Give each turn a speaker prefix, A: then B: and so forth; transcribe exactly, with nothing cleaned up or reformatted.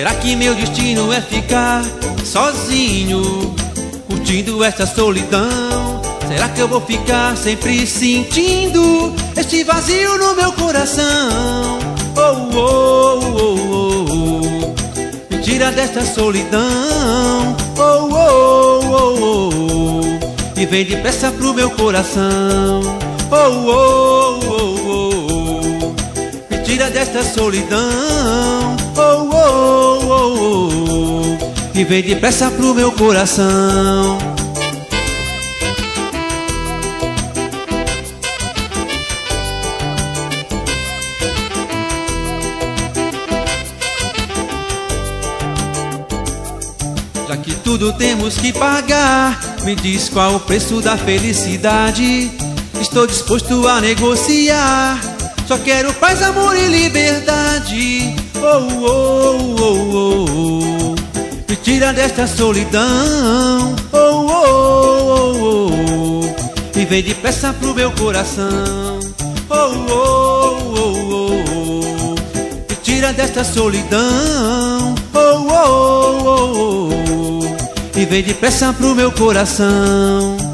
A: Será que meu destino é ficar sozinho, curtindo essa solidão? Será que eu vou ficar sempre sentindo este vazio no meu coração? Oh, oh, oh, oh, oh. Me tira desta solidão. Oh, oh, oh, oh. E vem depressa pro meu coração. Oh, oh, oh, oh, oh. Me tira desta solidão. Oh, oh, oh, oh. E vem depressa pro meu coração. Já que tudo temos que pagar, me diz qual o preço da felicidade. Estou disposto a negociar. Só quero paz, amor e liberdade. Oh, oh, oh, oh, oh. Me tira desta solidão. Oh, oh, oh, oh. E vem depressa pro meu coração. Oh, oh, oh, oh. Me tira desta solidão. Oh, oh, oh, oh. E vem depressa pro meu coração.